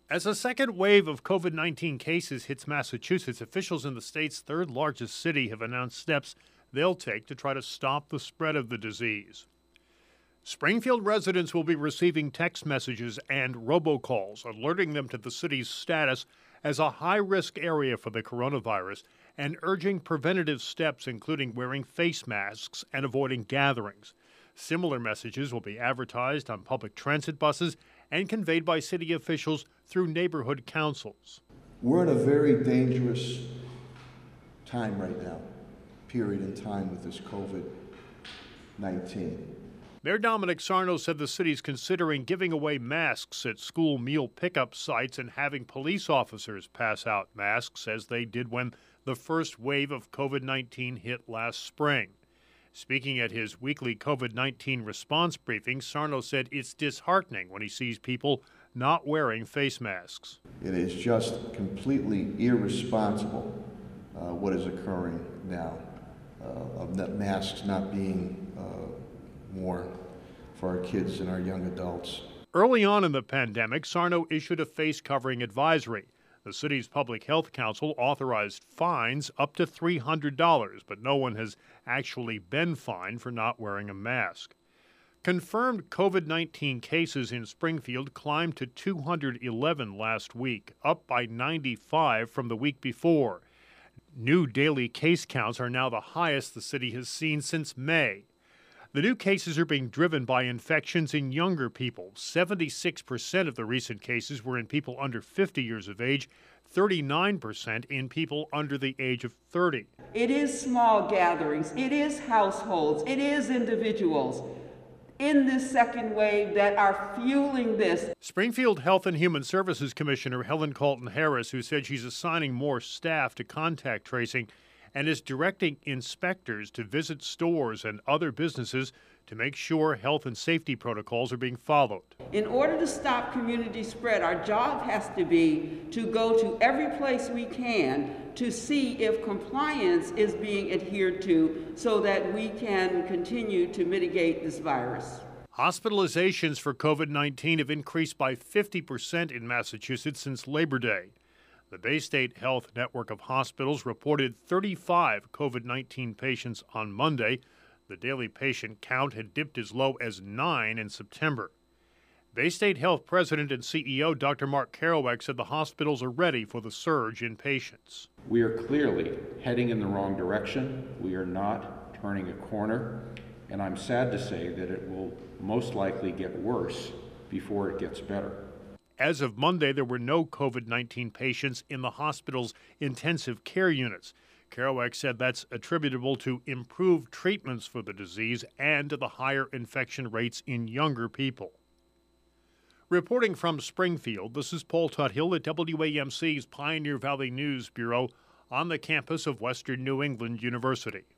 As a second wave of COVID-19 cases hits Massachusetts, officials in the state's third largest city have announced steps they'll take to try to stop the spread of the disease. Springfield residents will be receiving text messages and robocalls alerting them to the city's status as a high-risk area for the coronavirus and urging preventative steps, including wearing face masks and avoiding gatherings. Similar messages will be advertised on public transit buses and conveyed by city officials through neighborhood councils. We're in a very dangerous time right now, period in time with this COVID-19. Mayor Dominic Sarno said the city's considering giving away masks at school meal pickup sites and having police officers pass out masks as they did when the first wave of COVID-19 hit last spring. Speaking at his weekly COVID-19 response briefing, Sarno said it's disheartening when he sees people not wearing face masks. It is just completely irresponsible what is occurring now, of masks not being more for our kids and our young adults. Early on in the pandemic, Sarno issued a face covering advisory. The city's public health council authorized fines up to $300, but no one has actually been fined for not wearing a mask. Confirmed COVID-19 cases in Springfield climbed to 211 last week, up by 95 from the week before. New daily case counts are now the highest the city has seen since May. The new cases are being driven by infections in younger people. 76% of the recent cases were in people under 50 years of age, 39% in people under the age of 30. It is small gatherings, it is households, it is individuals in this second wave that are fueling this. Springfield Health and Human Services Commissioner Helen Colton Harris, who said she's assigning more staff to contact tracing and is directing inspectors to visit stores and other businesses to make sure health and safety protocols are being followed. In order to stop community spread, our job has to be to go to every place we can to see if compliance is being adhered to so that we can continue to mitigate this virus. Hospitalizations for COVID-19 have increased by 50% in Massachusetts since Labor Day. The Bay State Health Network of Hospitals reported 35 COVID-19 patients on Monday. The daily patient count had dipped as low as 9 in September. Bay State Health President and CEO Dr. Mark Kerouac said the hospitals are ready for the surge in patients. We are clearly heading in the wrong direction. We are not turning a corner, and I'm sad to say that it will most likely get worse before it gets better. As of Monday, there were no COVID-19 patients in the hospital's intensive care units. Kerouac said that's attributable to improved treatments for the disease and to the higher infection rates in younger people. Reporting from Springfield, this is Paul Tuthill at WAMC's Pioneer Valley News Bureau on the campus of Western New England University.